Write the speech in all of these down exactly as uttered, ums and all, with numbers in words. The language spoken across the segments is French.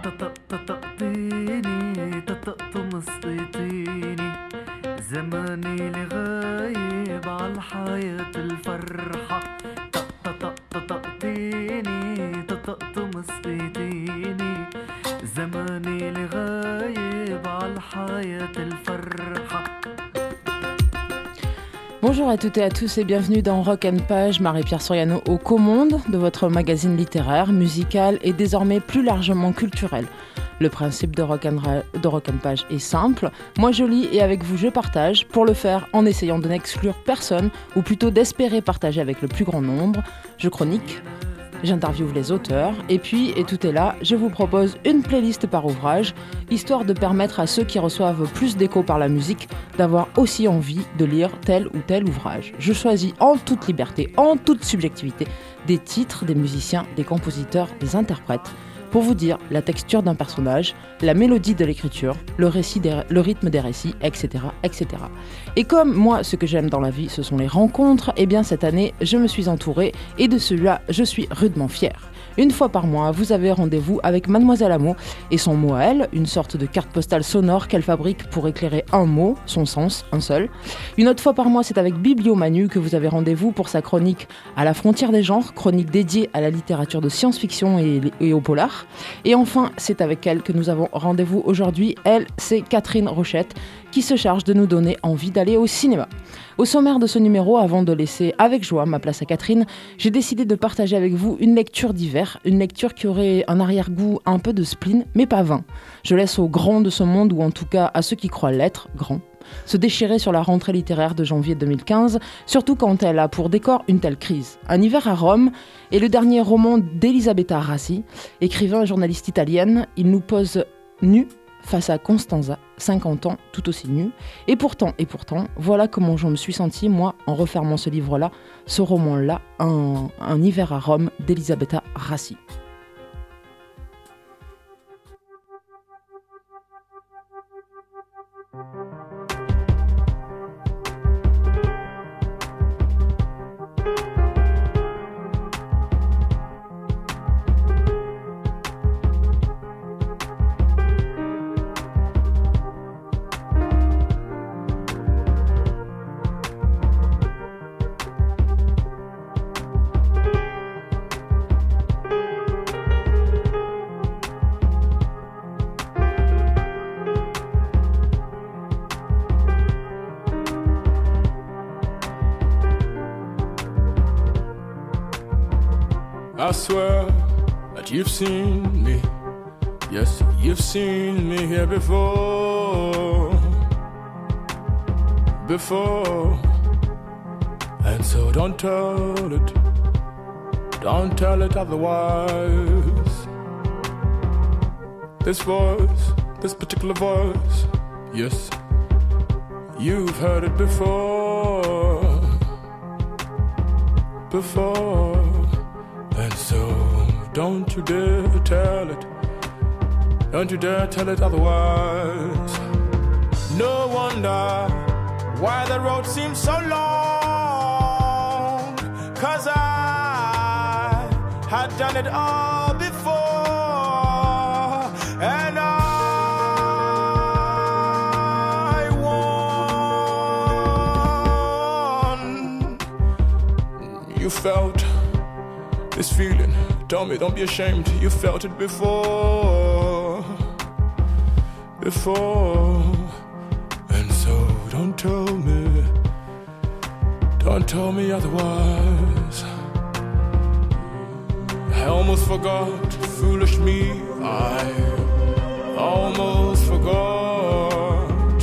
تطقطقتيني تطقطمسطيتيني زماني لغايب عالحياة الفرحة تطقطقتيني تطقطمسطيتيني زماني لغايب عالحياة الفرحة. Bonjour à toutes et à tous et bienvenue dans Rock and Page, Marie-Pierre Soriano aux commandes de votre magazine littéraire, musical et désormais plus largement culturel. Le principe de Rock and, Ra- de Rock and Page est simple, moi je lis et avec vous je partage, pour le faire en essayant de n'exclure personne ou plutôt d'espérer partager avec le plus grand nombre. Je chronique, j'interviewe les auteurs et puis, et tout est là, je vous propose une playlist par ouvrage, histoire de permettre à ceux qui reçoivent plus d'écho par la musique d'avoir aussi envie de lire tel ou tel ouvrage. Je choisis en toute liberté, en toute subjectivité, des titres, des musiciens, des compositeurs, des interprètes, pour vous dire la texture d'un personnage, la mélodie de l'écriture, le, récit des, le rythme des récits, et cetera, et cetera. Et comme moi, ce que j'aime dans la vie, ce sont les rencontres, et bien cette année, je me suis entourée, et de celui-là, je suis rudement fière. Une fois par mois, vous avez rendez-vous avec Mademoiselle Amo et son mot à elle, une sorte de carte postale sonore qu'elle fabrique pour éclairer un mot, son sens, un seul. Une autre fois par mois, c'est avec Bibliomanu que vous avez rendez-vous pour sa chronique à la frontière des genres, chronique dédiée à la littérature de science-fiction et, et au polar. Et enfin, c'est avec elle que nous avons rendez-vous aujourd'hui. Elle, c'est Catherine Rochette, qui se charge de nous donner envie d'aller au cinéma. Au sommaire de ce numéro, avant de laisser avec joie ma place à Catherine, j'ai décidé de partager avec vous une lecture d'hiver, une lecture qui aurait un arrière-goût un peu de spleen, mais pas vain. Je laisse aux grands de ce monde, ou en tout cas à ceux qui croient l'être, grands, se déchirer sur la rentrée littéraire de janvier deux mille quinze, surtout quand elle a pour décor une telle crise. Un hiver à Rome est le dernier roman d'Elisabetta Rassi, écrivain et journaliste italienne. Il nous pose nus face à Constanza, cinquante ans, tout aussi nue. Et pourtant, et pourtant, voilà comment je me suis sentie, moi, en refermant ce livre-là, ce roman-là, un, un hiver à Rome d'Elisabetta Rassi. I swear that you've seen me. Yes, you've seen me here before. Before. And so don't tell it. Don't tell it otherwise. This voice, this particular voice. Yes, you've heard it before. Before. And so, don't you dare tell it. Don't you dare tell it otherwise. No wonder why the road seems so long. 'Cause I had done it all before. And I won. You felt this feeling, tell me, don't be ashamed. You felt it before, before. And so don't tell me, don't tell me otherwise. I almost forgot, foolish me, I almost forgot,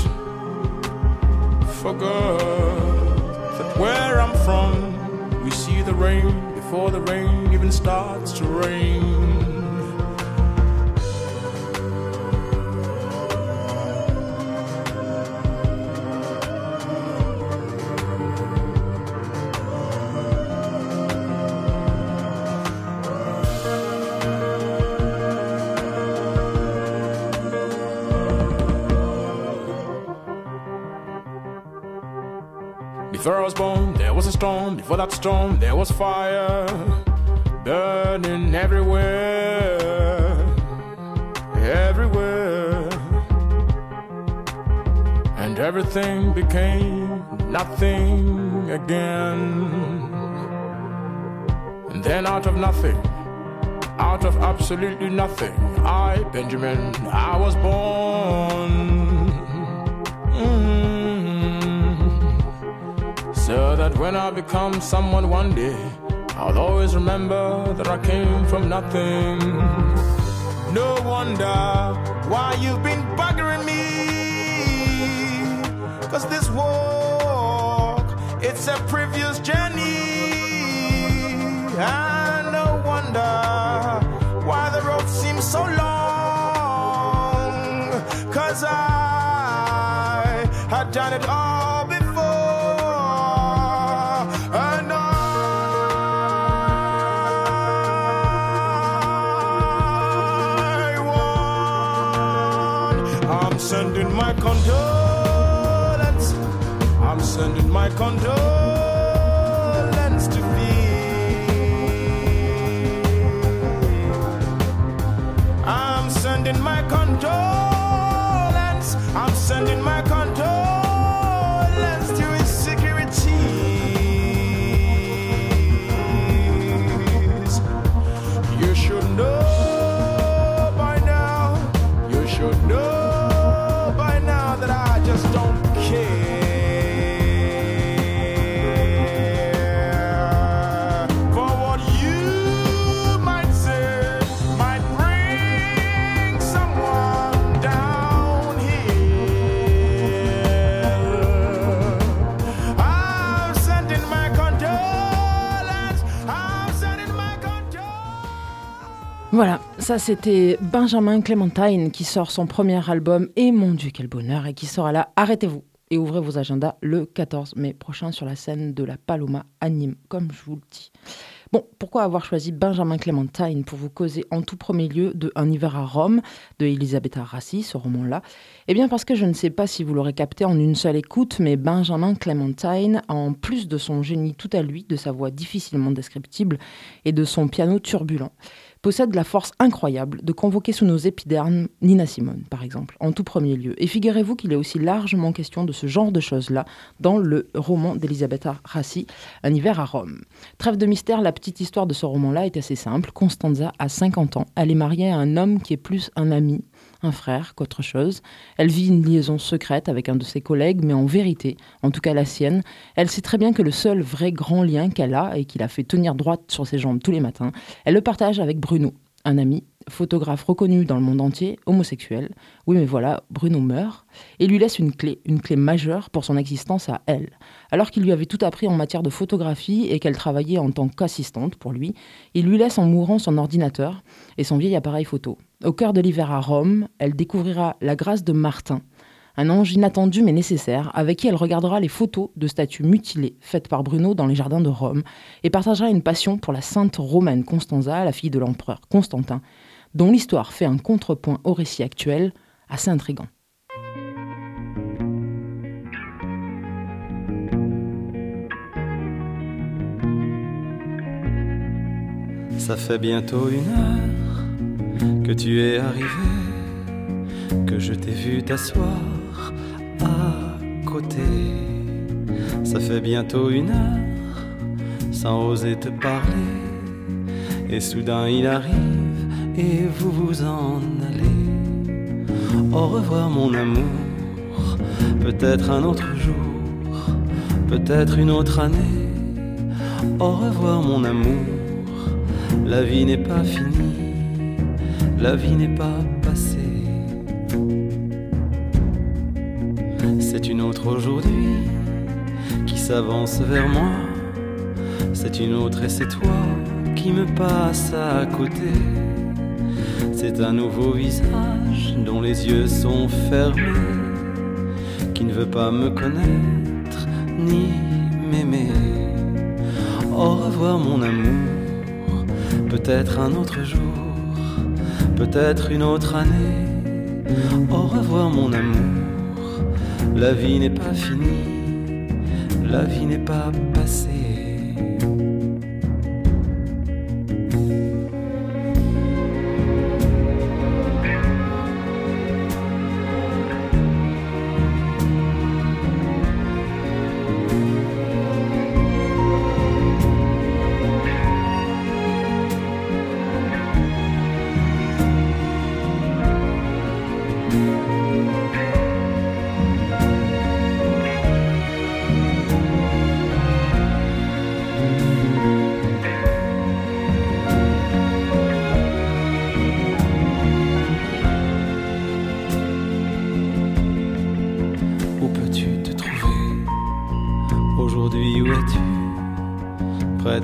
forgot that where I'm from, we see the rain before the rain even starts to rain. Before I was born, there was a storm. Before that storm, there was fire burning everywhere. everywhere, and everything became nothing again. And then out of nothing, out of absolutely nothing, I, Benjamin, I was born. Mm-hmm. So that when I become someone one day, I'll always remember that I came from nothing. No wonder why you've been buggering me, 'cause this walk, it's a previous journey. And no wonder why the road seems so long, 'cause I had done it all before. And I won. I'm sending my condolence, I'm sending my condolence to thee. I'm sending my condolence, I'm sending my condolence to his securities. You should know by now, you should know by now that I just don't care. Voilà, ça c'était Benjamin Clementine qui sort son premier album Et mon Dieu quel bonheur, et qui sera là, arrêtez-vous et ouvrez vos agendas le quatorze mai prochain sur la scène de la Paloma à Nîmes, comme je vous le dis. Bon, pourquoi avoir choisi Benjamin Clementine pour vous causer en tout premier lieu de Un hiver à Rome de Elisabetta Rassi, ce roman-là? Eh bien parce que je ne sais pas si vous l'aurez capté en une seule écoute, mais Benjamin Clementine, en plus de son génie tout à lui, de sa voix difficilement descriptible et de son piano turbulent, possède la force incroyable de convoquer sous nos épidermes Nina Simone, par exemple, en tout premier lieu. Et figurez-vous qu'il est aussi largement question de ce genre de choses-là dans le roman d'Elisabetta Rassi, Un hiver à Rome. Trêve de mystère, la petite histoire de ce roman-là est assez simple. Constanza a cinquante ans. Elle est mariée à un homme qui est plus un ami, un frère qu'autre chose. Elle vit une liaison secrète avec un de ses collègues, mais en vérité, en tout cas la sienne, elle sait très bien que le seul vrai grand lien qu'elle a et qui la fait tenir droite sur ses jambes tous les matins, elle le partage avec Bruno, un ami, photographe reconnu dans le monde entier, homosexuel. Oui, mais voilà, Bruno meurt et lui laisse une clé, une clé majeure pour son existence à elle. Alors qu'il lui avait tout appris en matière de photographie et qu'elle travaillait en tant qu'assistante pour lui, il lui laisse en mourant son ordinateur et son vieil appareil photo. Au cœur de l'hiver à Rome, elle découvrira la grâce de Martin, un ange inattendu mais nécessaire, avec qui elle regardera les photos de statues mutilées faites par Bruno dans les jardins de Rome et partagera une passion pour la sainte romaine Constanza, la fille de l'empereur Constantin, dont l'histoire fait un contrepoint au récit actuel assez intrigant. Ça fait bientôt une heure que tu es arrivé, que je t'ai vu t'asseoir à côté. Ça fait bientôt une heure sans oser te parler, et soudain il arrive et vous vous en allez. Au revoir mon amour, peut-être un autre jour, peut-être une autre année. Au revoir mon amour, la vie n'est pas finie, la vie n'est pas passée. C'est une autre aujourd'hui qui s'avance vers moi. C'est une autre et c'est toi qui me passe à côté. C'est un nouveau visage dont les yeux sont fermés, qui ne veut pas me connaître ni m'aimer. Au revoir mon amour, peut-être un autre jour, peut-être une autre année. Au revoir mon amour, la vie n'est pas finie, la vie n'est pas passée.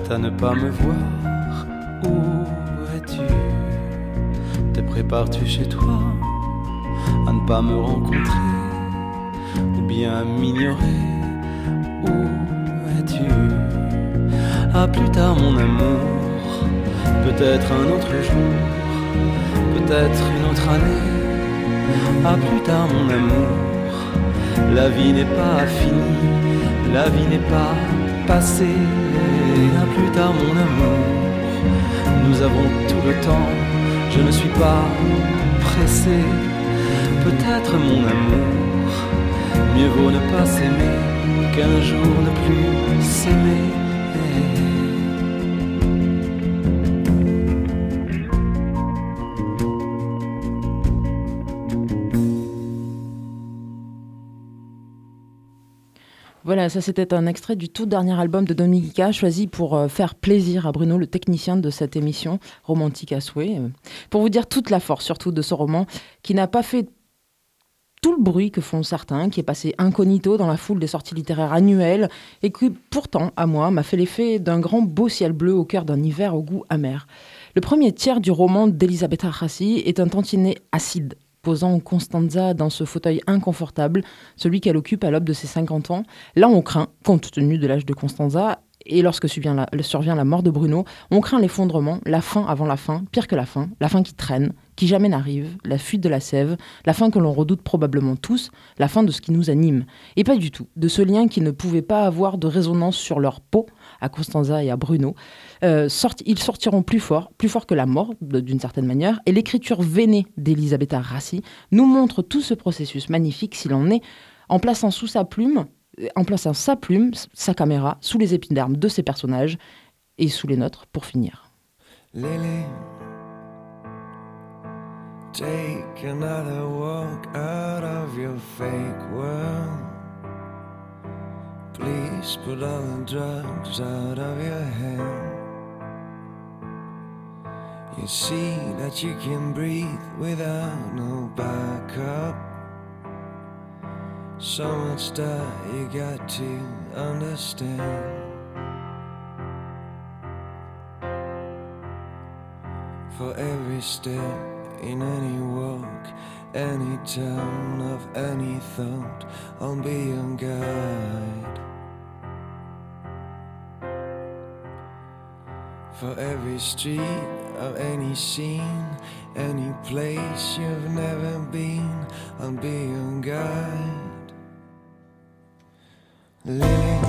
prête à ne pas me voir. Où es-tu? Te prépares-tu chez toi à ne pas me rencontrer ou bien à m'ignorer? Où es-tu? À plus tard mon amour, peut-être un autre jour, peut-être une autre année. À plus tard mon amour, la vie n'est pas finie, la vie n'est pas passée. À plus tard mon amour, nous avons tout le temps, je ne suis pas pressé. Peut-être mon amour, mieux vaut ne pas s'aimer qu'un jour ne plus s'aimer. Voilà, ça c'était un extrait du tout dernier album de Dominica, choisi pour euh, faire plaisir à Bruno, le technicien de cette émission, romantique à souhait, euh, pour vous dire toute la force surtout de ce roman qui n'a pas fait tout le bruit que font certains, qui est passé incognito dans la foule des sorties littéraires annuelles et qui pourtant, à moi, m'a fait l'effet d'un grand beau ciel bleu au cœur d'un hiver au goût amer. Le premier tiers du roman d'Elisabetta Rassi est un tantinet acide, posant Constanza dans ce fauteuil inconfortable, celui qu'elle occupe à l'aube de ses cinquante ans. Là, on craint, compte tenu de l'âge de Constanza, et lorsque survient la, survient la mort de Bruno, on craint l'effondrement, la fin avant la fin, pire que la fin, la fin qui traîne, qui jamais n'arrive, la fuite de la sève, la fin que l'on redoute probablement tous, la fin de ce qui nous anime. Et pas du tout, de ce lien qui ne pouvait pas avoir de résonance sur leur peau, à Constanza et à Bruno. Euh, sorti, ils sortiront plus fort, plus fort que la mort, d'une certaine manière, et l'écriture veinée d'Elisabetta Rassi nous montre tout ce processus magnifique s'il en est, en plaçant sous sa plume, en plaçant sa plume, sa caméra, sous les épidermes de ses personnages, et sous les nôtres, pour finir. Lily, take another walk out of your fake world. Please put all the drugs out of your head. You see that you can breathe without no backup. So much that you got to understand. For every step in any walk, any turn of any thought, I'll be your guide. For every street of any scene, any place you've never been, I'll be your guide. Lily,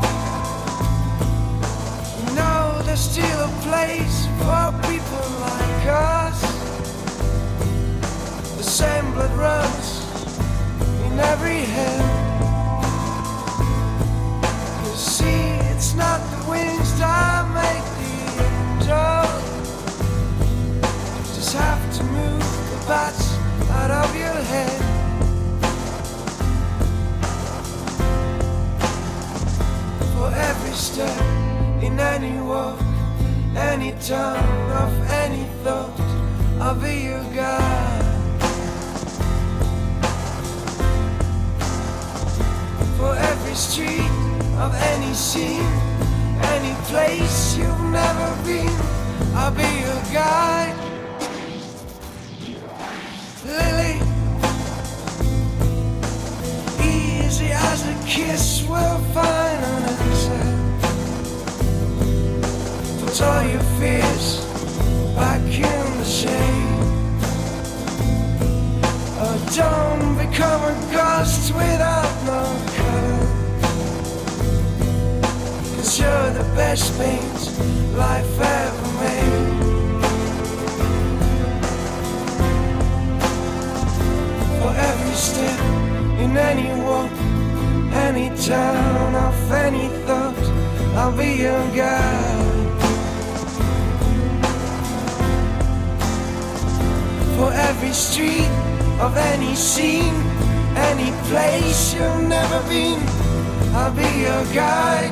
you know there's still a place for people like us. The same blood runs in every hand. You see, it's not the wings that make the angel. You just have to move the bats out of your head. For every step in any walk, any turn of any thought, I'll be your guide. For every street of any scene, any place you've never been, I'll be your guide. Lily, easy as a kiss will find an answer. Put all your fears back in the shade. Oh, don't become a ghost without no color. Cause you're the best paint life ever made. For every step in any walk, any turn of any thought, I'll be your guide. For every street of any scene, any place you've never been, I'll be your guide.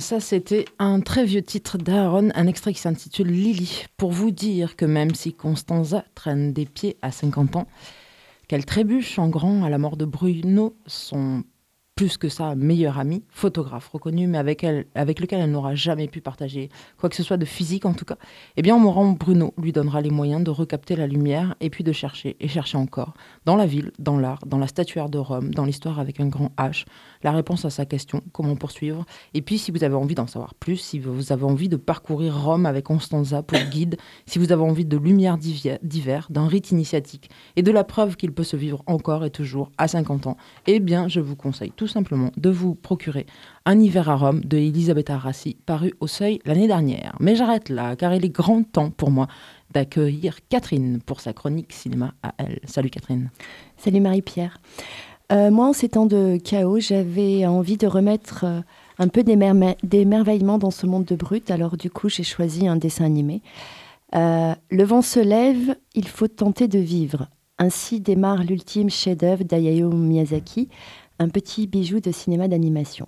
ça c'était un très vieux titre d'Aaron, un extrait qui s'intitule Lily, pour vous dire que même si Constanza traîne des pieds à cinquante ans, qu'elle trébuche en grand à la mort de Bruno, son plus que ça meilleur ami, photographe reconnu, mais avec, elle, avec lequel elle n'aura jamais pu partager quoi que ce soit de physique en tout cas, eh bien Morand Bruno lui donnera les moyens de recapter la lumière et puis de chercher, et chercher encore, dans la ville, dans l'art, dans la statuaire de Rome, dans l'histoire avec un grand H, la réponse à sa question, comment poursuivre. Et puis si vous avez envie d'en savoir plus, si vous avez envie de parcourir Rome avec Constanza pour guide, si vous avez envie de lumière d'hiver, d'un rite initiatique et de la preuve qu'il peut se vivre encore et toujours à cinquante ans, eh bien je vous conseille tout simplement de vous procurer Un hiver à Rome de Elisabetta Rassi, paru au Seuil l'année dernière. Mais j'arrête là, car il est grand temps pour moi d'accueillir Catherine pour sa chronique cinéma à elle. Salut Catherine. Salut Marie-Pierre. Euh, moi, en ces temps de chaos, j'avais envie de remettre euh, un peu d'émerme- d'émerveillement dans ce monde de brut. Alors du coup, j'ai choisi un dessin animé. Euh, Le vent se lève, il faut tenter de vivre. Ainsi démarre l'ultime chef-d'œuvre d'Hayao Miyazaki, un petit bijou de cinéma d'animation.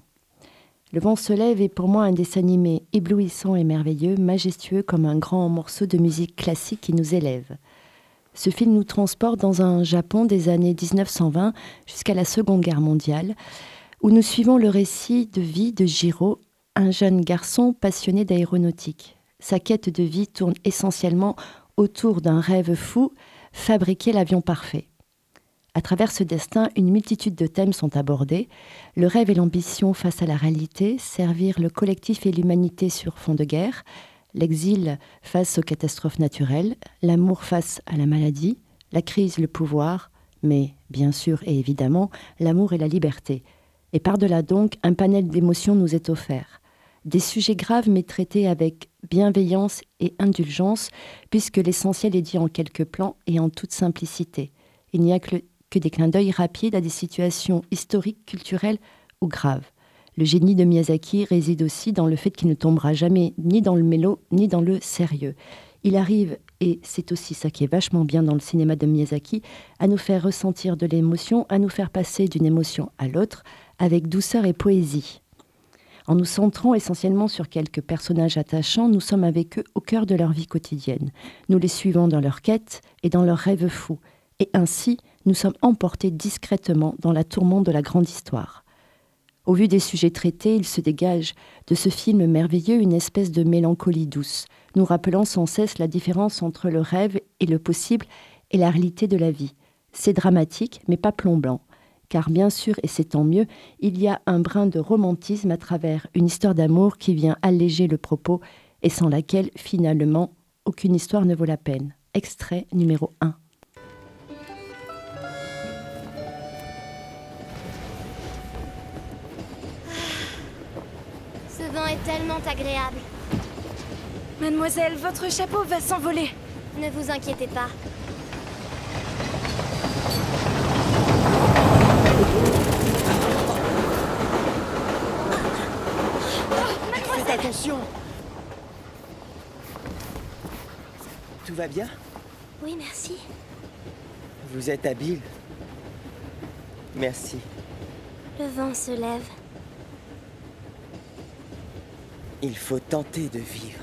Le vent se lève est pour moi un dessin animé éblouissant et merveilleux, majestueux comme un grand morceau de musique classique qui nous élève. Ce film nous transporte dans un Japon des années dix-neuf cent vingt jusqu'à la Seconde Guerre mondiale, où nous suivons le récit de vie de Jiro, un jeune garçon passionné d'aéronautique. Sa quête de vie tourne essentiellement autour d'un rêve fou, fabriquer l'avion parfait. À travers ce destin, une multitude de thèmes sont abordés. Le rêve et l'ambition face à la réalité, servir le collectif et l'humanité sur fond de guerre, l'exil face aux catastrophes naturelles, l'amour face à la maladie, la crise, le pouvoir, mais bien sûr et évidemment, l'amour et la liberté. Et par-delà donc, un panel d'émotions nous est offert. Des sujets graves mais traités avec bienveillance et indulgence, puisque l'essentiel est dit en quelques plans et en toute simplicité. Il n'y a que, le, que des clins d'œil rapides à des situations historiques, culturelles ou graves. Le génie de Miyazaki réside aussi dans le fait qu'il ne tombera jamais ni dans le mélo, ni dans le sérieux. Il arrive, et c'est aussi ça qui est vachement bien dans le cinéma de Miyazaki, à nous faire ressentir de l'émotion, à nous faire passer d'une émotion à l'autre, avec douceur et poésie. En nous centrant essentiellement sur quelques personnages attachants, nous sommes avec eux au cœur de leur vie quotidienne. Nous les suivons dans leurs quêtes et dans leurs rêves fous. Et ainsi, nous sommes emportés discrètement dans la tourmente de la grande histoire. Au vu des sujets traités, il se dégage de ce film merveilleux une espèce de mélancolie douce, nous rappelant sans cesse la différence entre le rêve et le possible et la réalité de la vie. C'est dramatique, mais pas plombant. Car bien sûr, et c'est tant mieux, il y a un brin de romantisme à travers une histoire d'amour qui vient alléger le propos et sans laquelle, finalement, aucune histoire ne vaut la peine. Extrait numéro un. Ce vent est tellement agréable. Mademoiselle, votre chapeau va s'envoler. Ne vous inquiétez pas. Faites attention. Tout va bien? Oui, merci. Vous êtes habile. Merci. Le vent se lève. Il faut tenter de vivre.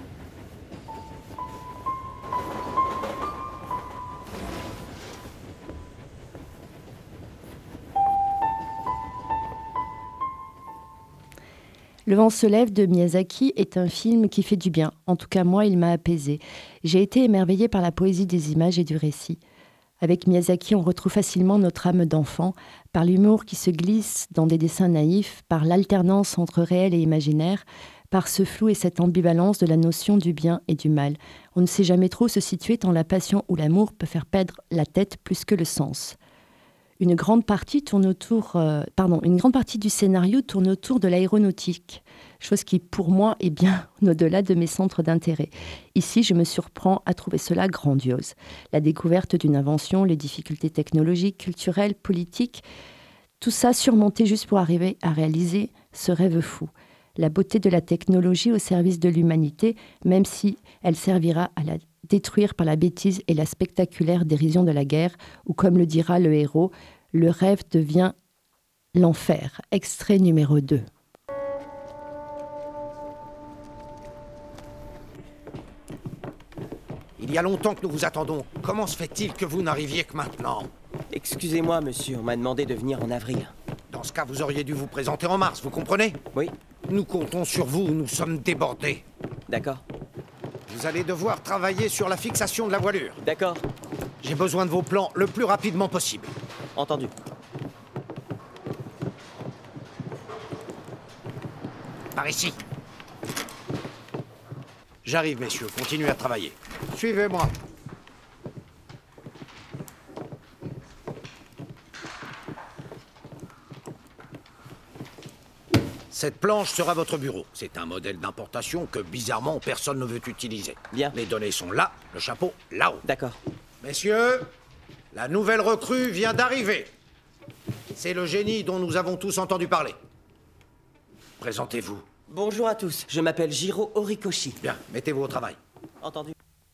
Le vent se lève de Miyazaki est un film qui fait du bien. En tout cas, moi, il m'a apaisé. J'ai été émerveillée par la poésie des images et du récit. Avec Miyazaki, on retrouve facilement notre âme d'enfant, par l'humour qui se glisse dans des dessins naïfs, par l'alternance entre réel et imaginaire, par ce flou et cette ambivalence de la notion du bien et du mal. On ne sait jamais trop se situer tant la passion ou l'amour peut faire perdre la tête plus que le sens. Une grande partie tourne autour, euh, pardon, une grande partie du scénario tourne autour de l'aéronautique, chose qui, pour moi, est bien au-delà de mes centres d'intérêt. Ici, je me surprends à trouver cela grandiose. La découverte d'une invention, les difficultés technologiques, culturelles, politiques, tout ça surmonté juste pour arriver à réaliser ce rêve fou. La beauté de la technologie au service de l'humanité, même si elle servira à la détruire par la bêtise et la spectaculaire dérision de la guerre, ou comme le dira le héros, le rêve devient l'enfer. Extrait numéro deux. Il y a longtemps que nous vous attendons. Comment se fait-il que vous n'arriviez que maintenant? Excusez-moi, monsieur, on m'a demandé de venir en avril. Dans ce cas, vous auriez dû vous présenter en mars, vous comprenez? Oui. Nous comptons sur vous, nous sommes débordés. D'accord. Vous allez devoir travailler sur la fixation de la voilure. D'accord. J'ai besoin de vos plans le plus rapidement possible. Entendu. Par ici. J'arrive, messieurs. Continuez à travailler. Suivez-moi. Cette planche sera votre bureau. C'est un modèle d'importation que, bizarrement, personne ne veut utiliser. Bien. Les données sont là, le chapeau là-haut. D'accord. Messieurs, la nouvelle recrue vient d'arriver. C'est le génie dont nous avons tous entendu parler. Présentez-vous. Bonjour à tous, je m'appelle Jiro Horikoshi. Bien, mettez-vous au travail. Entendu.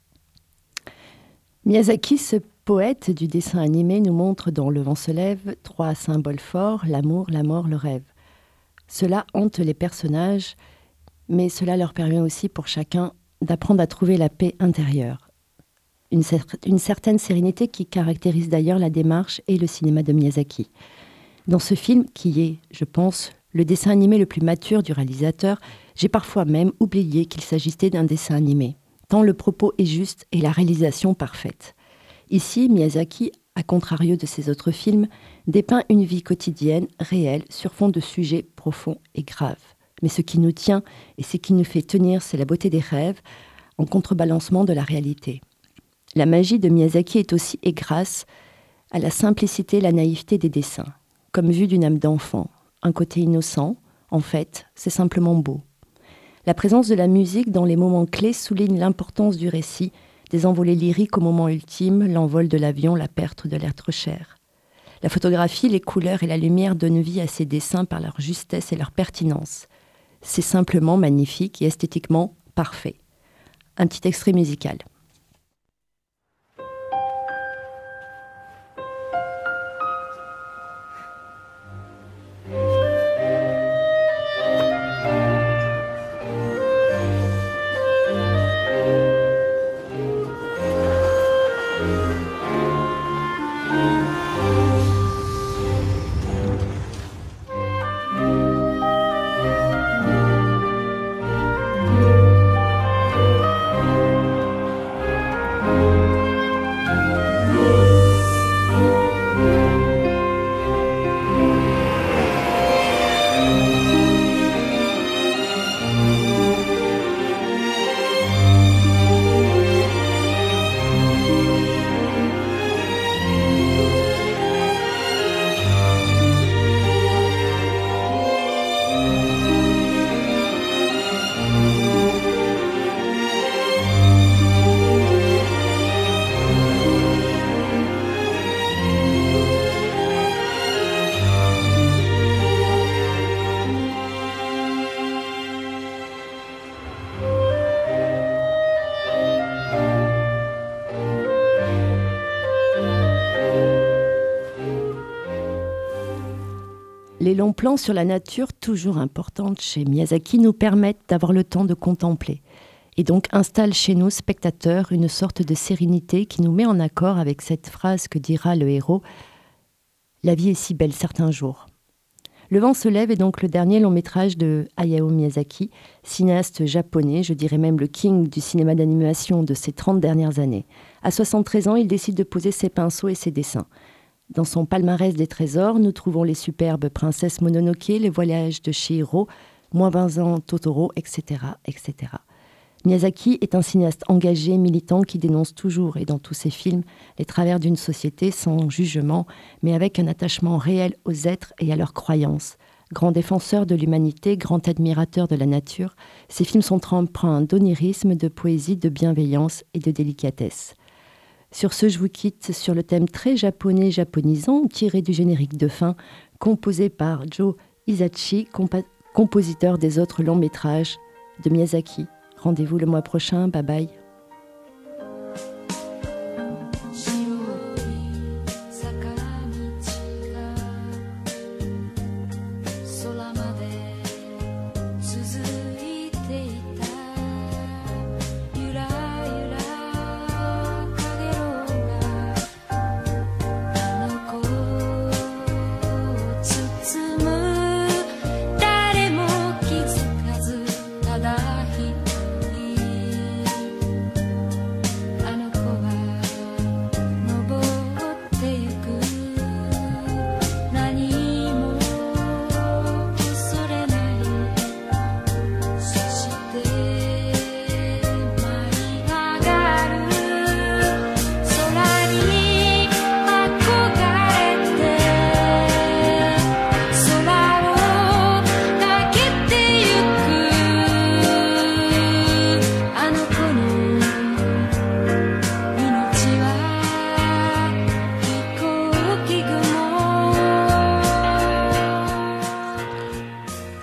Miyazaki, ce poète du dessin animé, nous montre dans Le vent se lève trois symboles forts, l'amour, la mort, le rêve. Cela hante les personnages, mais cela leur permet aussi pour chacun d'apprendre à trouver la paix intérieure. Une, cer- une certaine sérénité qui caractérise d'ailleurs la démarche et le cinéma de Miyazaki. Dans ce film, qui est, je pense, le dessin animé le plus mature du réalisateur, j'ai parfois même oublié qu'il s'agissait d'un dessin animé, tant le propos est juste et la réalisation parfaite. Ici, Miyazaki, à contrario de ses autres films, dépeint une vie quotidienne, réelle, sur fond de sujets profonds et graves. Mais ce qui nous tient et ce qui nous fait tenir, c'est la beauté des rêves, en contrebalancement de la réalité. La magie de Miyazaki est aussi et grâce à la simplicité et la naïveté des dessins, comme vue d'une âme d'enfant. Un côté innocent, en fait, c'est simplement beau. La présence de la musique dans les moments clés souligne l'importance du récit, des envolées lyriques au moment ultime, l'envol de l'avion, la perte de l'être cher. La photographie, les couleurs et la lumière donnent vie à ces dessins par leur justesse et leur pertinence. C'est simplement magnifique et esthétiquement parfait. Un petit extrait musical. Les longs plans sur la nature, toujours importante chez Miyazaki, nous permettent d'avoir le temps de contempler et donc installent chez nous, spectateurs, une sorte de sérénité qui nous met en accord avec cette phrase que dira le héros « La vie est si belle certains jours ». Le vent se lève est donc le dernier long métrage de Hayao Miyazaki, cinéaste japonais, je dirais même le king du cinéma d'animation de ces trente dernières années. À soixante-treize ans, il décide de poser ses pinceaux et ses dessins. Dans son palmarès des trésors, nous trouvons les superbes Princesses Mononoke, les voyages de Chihiro, Moins vingt ans Totoro, et cetera, et cetera. Miyazaki est un cinéaste engagé, militant, qui dénonce toujours, et dans tous ses films, les travers d'une société sans jugement, mais avec un attachement réel aux êtres et à leurs croyances. Grand défenseur de l'humanité, grand admirateur de la nature, ses films sont empreints d'onirisme, de poésie, de bienveillance et de délicatesse. Sur ce, je vous quitte sur le thème très japonais japonisant, tiré du générique de fin, composé par Joe Hisaichi, compa- compositeur des autres longs métrages de Miyazaki. Rendez-vous le mois prochain, bye bye.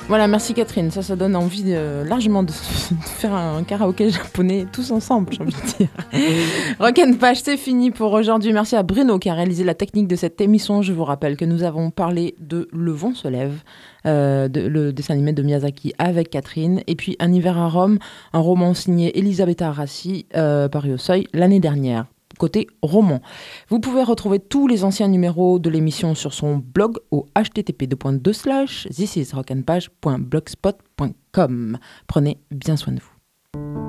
Voilà, merci Catherine. Ça, ça donne envie de, largement de, de faire un karaoké japonais tous ensemble, j'ai envie de dire. Rock'n'Page, c'est fini pour aujourd'hui. Merci à Bruno qui a réalisé la technique de cette émission. Je vous rappelle que nous avons parlé de Le vent se lève, euh, de, le dessin animé de Miyazaki avec Catherine, et puis Un hiver à Rome, un roman signé Elisabetta Arassi, euh, paru au Seuil l'année dernière. Côté roman. Vous pouvez retrouver tous les anciens numéros de l'émission sur son blog au h t t p deux point deux slash this is rock'n'page point blogspot point com. Prenez bien soin de vous.